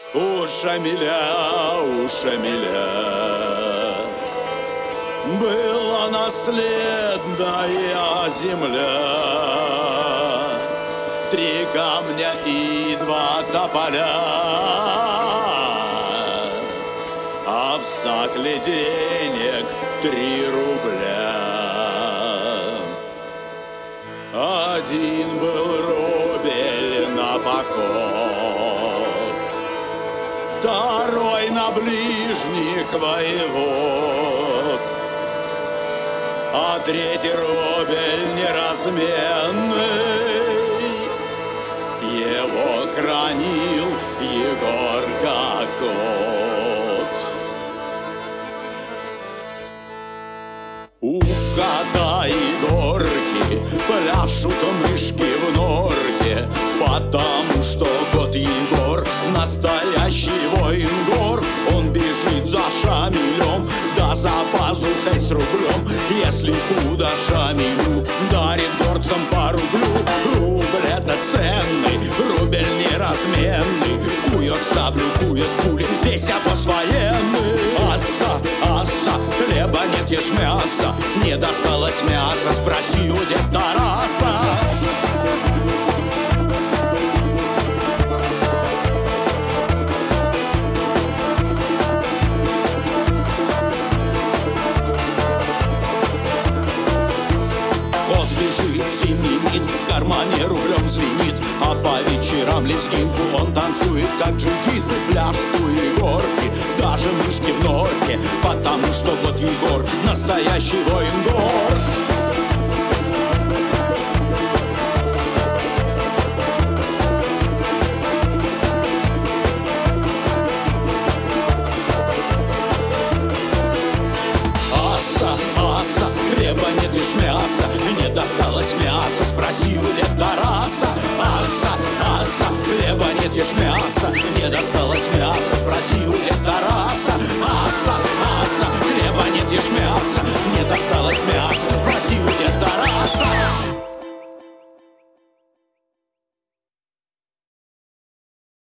У Шамиля была наследная земля, 3 камня и 2 тополя, а в сакле денег 3 рубля. Один был рубель на поход, 2 на ближних воевод, а 3 рубель неразменный его хранил Егор как кот. У кота Егорки пляшут мышки в норке, потому что кот Егор настоящий воин гор. Он бежит за Шамилем, да за пазухой с рублем. Если худо Шамилю, дарит горцам по рублю. Рубль это ценный, рубль неразменный, кует саблю, кует пули, весь обоз военный. Аса, аса, хлеба нет, ешь мясо, не досталось мяса, спроси у деда Тараса. Кот бежит, семенит, в кармане рублем звенит, а по вечерам лезгинку он танцует, как джигит. Пляшут у Егорки даже мышки в норке, потому что кот Егор настоящий воин гор. Аса, аса, хлеба нет, лишь мясо, не досталось мяса, спроси у деда Тараса. Аса, аса, хлеба нет, ешь мясо, не досталось мяса, спроси у деда Тараса. Аса, аса, хлеба нет, ешь мясо, не досталось